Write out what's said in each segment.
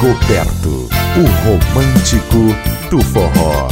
Rigoberto, o romântico do forró.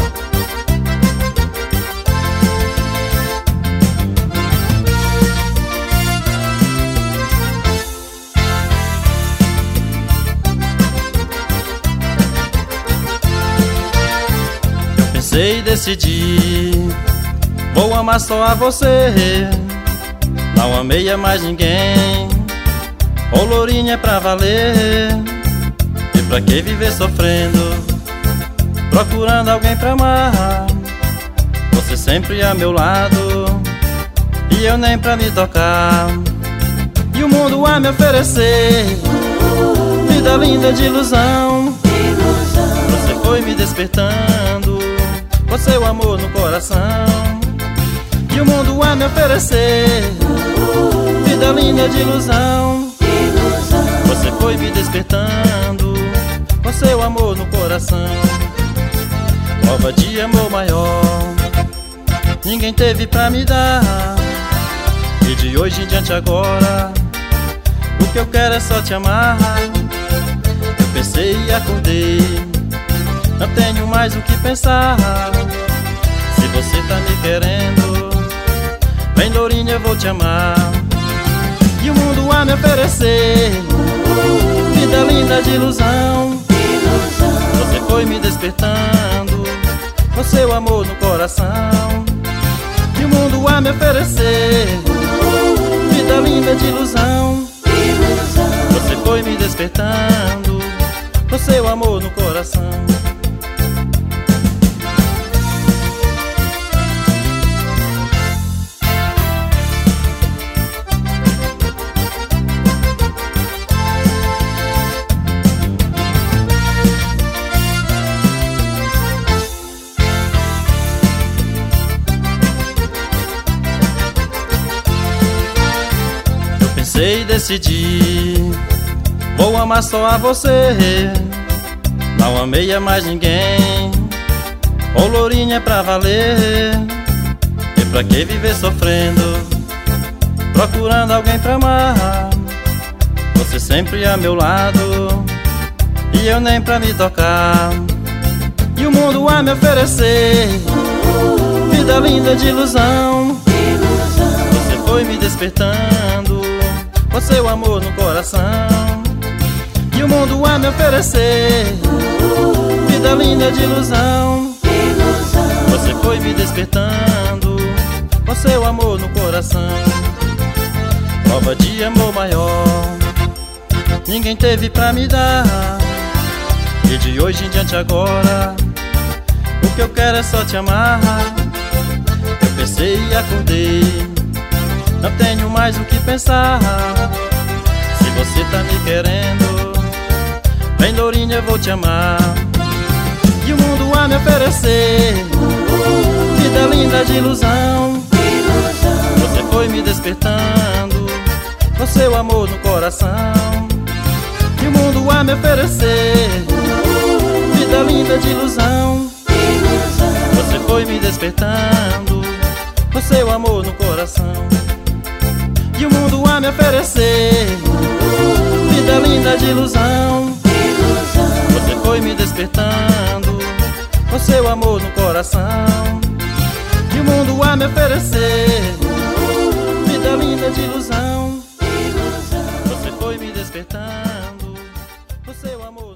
Eu pensei e decidi, vou amar só a você, não amei a mais ninguém. Ô lourinha, é pra valer, e pra que viver sofrendo, procurando alguém pra amar? Você sempre a meu lado, e eu nem pra me tocar, e o mundo a me oferecer, vida linda de ilusão. Você foi me despertando, com seu amor no coração, e o mundo a me oferecer, vida linda de ilusão. Você foi me despertando, com seu amor no coração. Prova de amor maior ninguém teve pra me dar, e de hoje em diante agora o que eu quero é só te amar. Eu pensei e acordei, não tenho mais o que pensar. Se você tá me querendo, vem lourinha, eu vou te amar, e o mundo a me oferecer, vida linda de ilusão. Você foi me despertando, com seu amor no coração, e o mundo a me oferecer, vida linda de ilusão. Você foi me despertando, com seu amor no coração. Pensei e decidi, vou amar só a você, não amei a mais ninguém. Ô lourinha, é pra valer, e pra que viver sofrendo, procurando alguém pra amar? Você sempre a meu lado, e eu nem pra me tocar, e o mundo a me oferecer, vida linda de ilusão. Você foi me despertando, com seu amor no coração, e o mundo a me oferecer, vida linda de ilusão. Você foi me despertando, com seu amor no coração. Prova de amor maior ninguém teve pra me dar, e de hoje em diante agora o que eu quero é só te amar. Eu pensei e acordei, não tenho mais o que pensar. Se você tá me querendo, vem lourinha, eu vou te amar, e o mundo a me oferecer, vida linda de ilusão. Você foi me despertando, com seu amor no coração, e o mundo a me oferecer, vida linda de ilusão. Você foi me despertando, com seu amor no coração, e o mundo a me oferecer, vida linda de ilusão. Você foi me despertando, com seu amor no coração, e o mundo a me oferecer, vida linda de ilusão. Você foi me despertando, com seu amor